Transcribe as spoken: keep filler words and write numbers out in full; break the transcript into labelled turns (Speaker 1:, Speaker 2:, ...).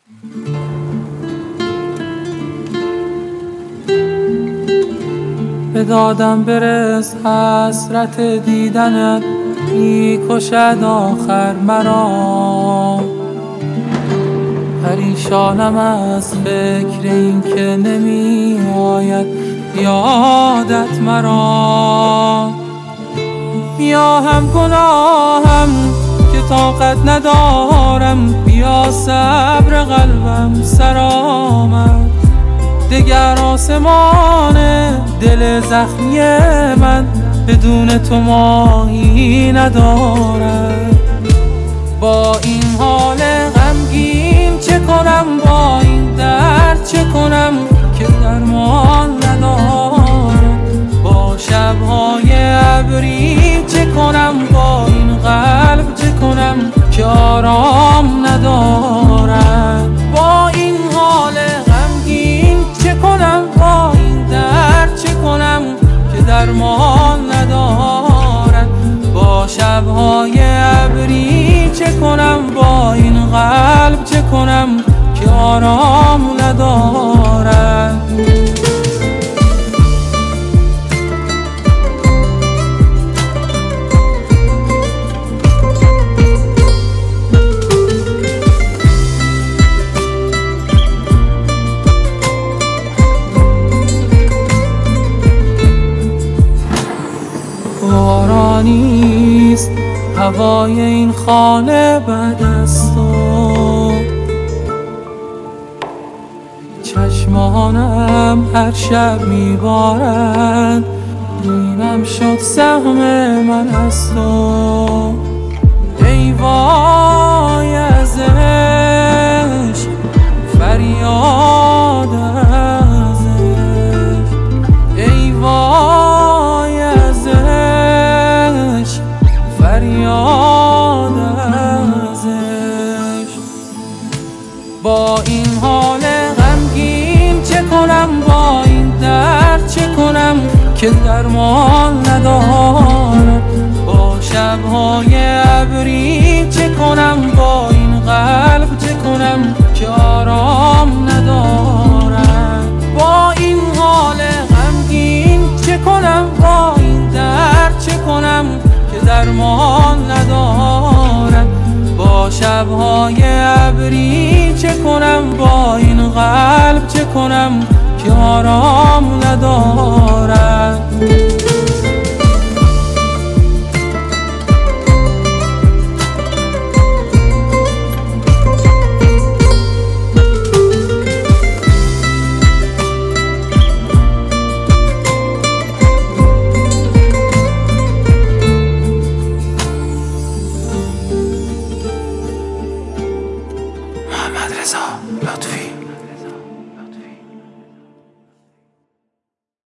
Speaker 1: به دادم برس حسرت دیدنت، میکشد آخر مرا. پریشانم از فکر این که نمی آید یادت مرا. بیا هم گناهم که طاقت ندارم، بیا صبر قلبم سر آمد. دگر آسمان دل زخمی من بدون تو ماهی ندارد. با این حال غمگین چه کنم، با این درد چه کنم که درمان ندارم. با شبهای ابری چه کنم، با این قلب چه کنم که آرام ندارد. با این حال غمگین چه کنم، با این درد چه کنم که درمان ندارد. با شبهای ابری چه کنم، با این قلب چه کنم که آرام ندارد. بارانیست هوای این خانه بعد از تو، چشمانم هر شب میبارند، اینم شد سهم من از تو. ای وای از عشق فریاد از عشق، ای وای از عشق فریاد از عشق. با این حال غمگین چه کنم، با این درد چه کنم که درمان ندارم. با شبهای ابری چه کنم، با این قلب چه کنم که آرام ندارم. با این حال غمگین چه کنم، با این درد چه کنم که درمان ندارم. با شبهای ابری چه کنم، با این قلب چه کنم که آرام ندارد. محمد رضا لطفی.